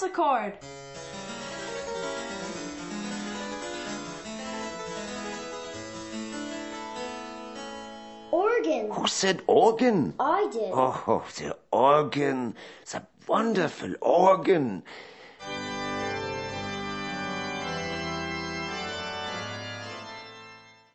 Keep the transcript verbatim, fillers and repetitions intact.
harpsichord. Organ. Who said organ? I did. Oh, the organ. The wonderful organ.